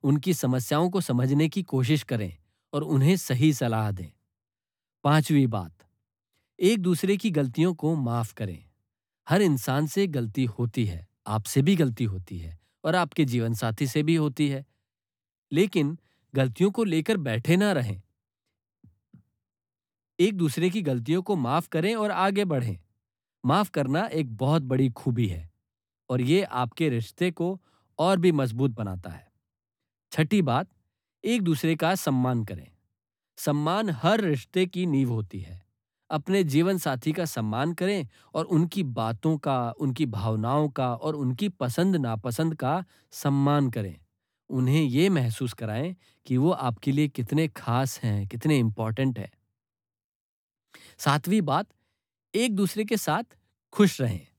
उनकी समस्याओं को समझने की कोशिश करें और उन्हें सही सलाह दें। पांचवी बात, एक दूसरे की गलतियों को माफ करें। हर इंसान से गलती होती है, आपसे भी गलती होती है और आपके जीवन साथी से भी होती है। लेकिन गलतियों को लेकर बैठे ना रहें। एक दूसरे की गलतियों को माफ करें और आगे बढ़ें। माफ करना एक बहुत बड़ी खूबी है और ये आपके रिश्ते को और भी मजबूत बनाता है। छठी बात, एक दूसरे का सम्मान करें। सम्मान हर रिश्ते की नींव होती है। अपने जीवन साथी का सम्मान करें और उनकी बातों का, उनकी भावनाओं का और उनकी पसंद नापसंद का सम्मान करें। उन्हें ये महसूस कराएं कि वो आपके लिए कितने खास हैं, कितने इंपॉर्टेंट हैं। सातवीं बात, एक दूसरे के साथ खुश रहें।